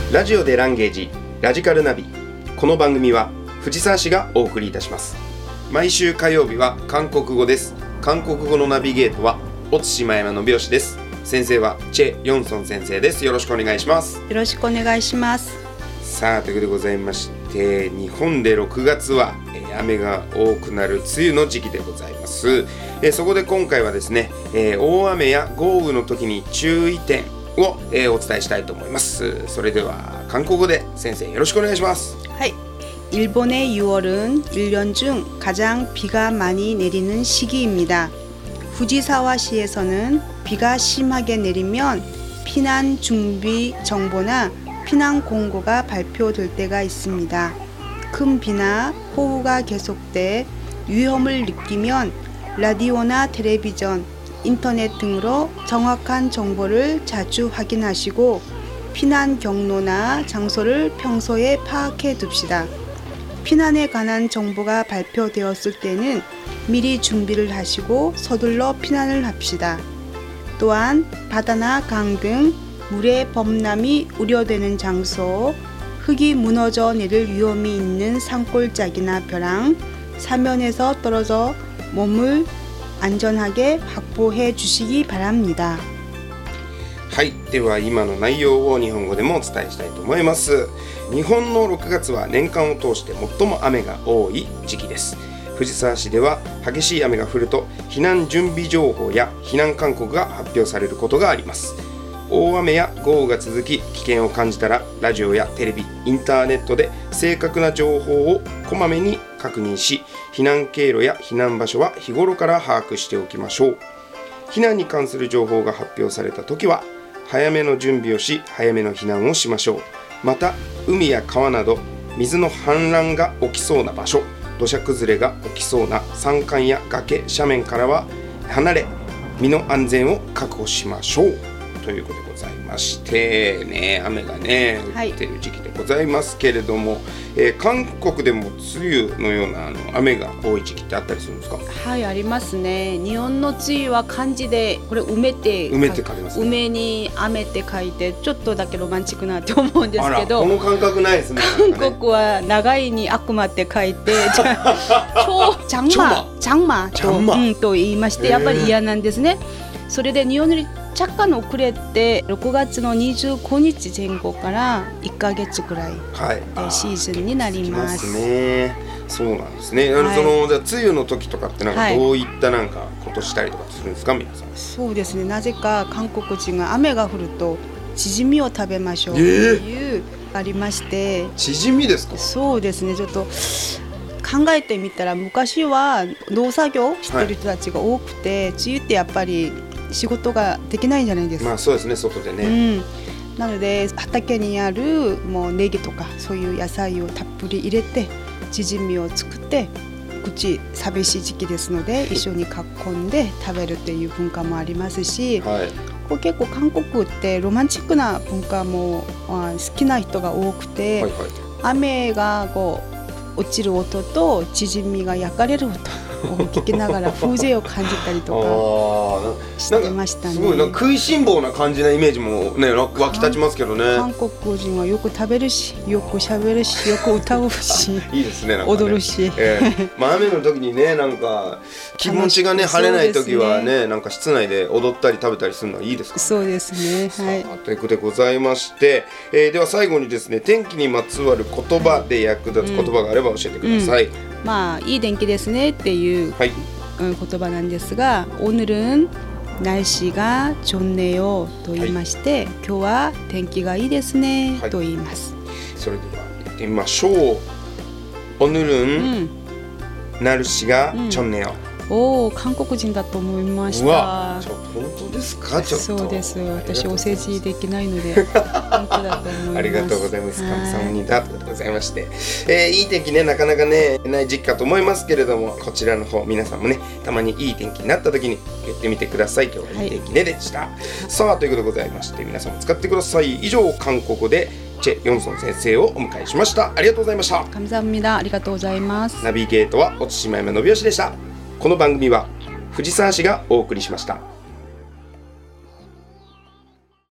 ラジオでランゲージラジカルナビ。この番組は藤沢市がお送りいたします。毎週火曜日は韓国語です。韓国語のナビゲートは小津島山信義です。先生はチェ・ヨンソン先生です。よろしくお願いします。 よろしくお願いします。 さあ、ということでございまして、日本で6月は雨が多くなる梅雨の時期でございます。そこで今回はですね、大雨や豪雨の時に注意点を、お伝えしたいと思います。それでは韓国語で先生よろしくお願いします。 はい。일본의 6월은 1년 중 가장 비가 많이 내리는 시기입니다. 후지사와시에서는 비가 심하게 내리면 피난 준비 정보나 피난 공고가 발표될 때가 있습니다. 큰 비나 폭우가 계속돼 위험을 느끼면 라디오나 텔레비전, 인터넷 등으로 정확한 정보를 자주 확인하시고 피난 경로나 장소를 평소에 파악해 둡시다. 피난에 관한 정보가 발표되었을 때는 미리 준비를 하시고 서둘러 피난을 합시다. 또한 바다나 강 등 물의 범람이 우려되는 장소, 흙이 무너져 내릴 위험이 있는 산골짜기나 벼랑, 사면에서 떨어져 몸을 안전하게 확보해 주시기 바랍니다. はい、では今の内容を日本語でもお伝えしたいと思います。日本の6月は年間を通して最も雨が多い時期です。藤沢市では激しい雨が降ると避難準備情報や避難勧告が発表されることがあります。大雨や豪雨が続き危険を感じたらラジオやテレビ、インターネットで正確な情報をこまめに確認し、避難経路や避難場所は日頃から把握しておきましょう。避難に関する情報が発表されたときは早めの準備をし、早めの避難をしましょう。また海や川など水の氾濫が起きそうな場所、土砂崩れが起きそうな山間や崖、斜面からは離れ身の安全を確保しましょうということでございましてね、雨がね降っている時期でございますけれども、韓国でも梅雨のような雨が多い時期ってあったりするんですか？ はい、ありますね。日本の梅雨は漢字でこれ梅って書きますね。梅に雨って書いてちょっとだけロマンチックなって思うんですけど、 この感覚ないですね。 韓国は長いに悪魔って書いて장마と言いまして、やっぱり嫌なんですね。それで日本より若干遅れて6月の25日前後から1ヶ月くらいでシーズンになります。 そうなんですね。そのじゃあ梅雨の時とかってなんかどういったなんかことしたりとかするんですか、皆さん？ そうですね。なぜか韓国人が雨が降るとチヂミを食べましょうというありまして。 チヂミですか？ そうですね。ちょっと考えてみたら昔は農作業してる人たちが多くて、梅雨ってやっぱり仕事ができないじゃないですか。 まあそうですね、外でね。 なので畑にあるもうネギとかそういう野菜をたっぷり入れてチヂミを作って、口寂しい時期ですので一緒に囲んで食べるっていう文化もありますし、こう結構韓国ってロマンチックな文化も好きな人が多くて、雨がこう落ちる音とチヂミが焼かれる音を聞きながら風情を感じたりとかしてましたね。 すごい食いしん坊な感じなイメージもね湧き立ちますけどね。 韓国人はよく食べるし、よく喋るし、よく歌うしいいですね、なんかね、 踊るし、 雨の時にね、なんか気持ちがね晴れない時はね、なんか室内で踊ったり食べたりするのはいいですか？ そうですね。はい。 ということでございまして、では最後にですね、天気にまつわる言葉で役立つ言葉があれば教えてください。 まあいい天気ですねっていう言葉なんですが、오늘은 날씨가 좋네요と言いまして、今日は天気がいいですねと言います。 それではやってみましょう。오늘은 날씨가 좋네요。 おー、韓国人だと思いました。 本当ですか？ちょっとそうです。私お世辞できないので本当だと思います。 ありがとうございます。감사합니다ということでございまして、いい天気ね、なかなかねない時期かと思いますけれども、こちらの方皆さんもねたまにいい天気になった時に言ってみてください。今日はいい天気ねでした。さあということでございまして、皆さんも使ってください。以上、韓国語でチェ・ヨンソン先生をお迎えしました。ありがとうございました。 감사합니다。ありがとうございます。 ナビゲートは小津島山信義でした。この番組は藤沢市がお送りしました。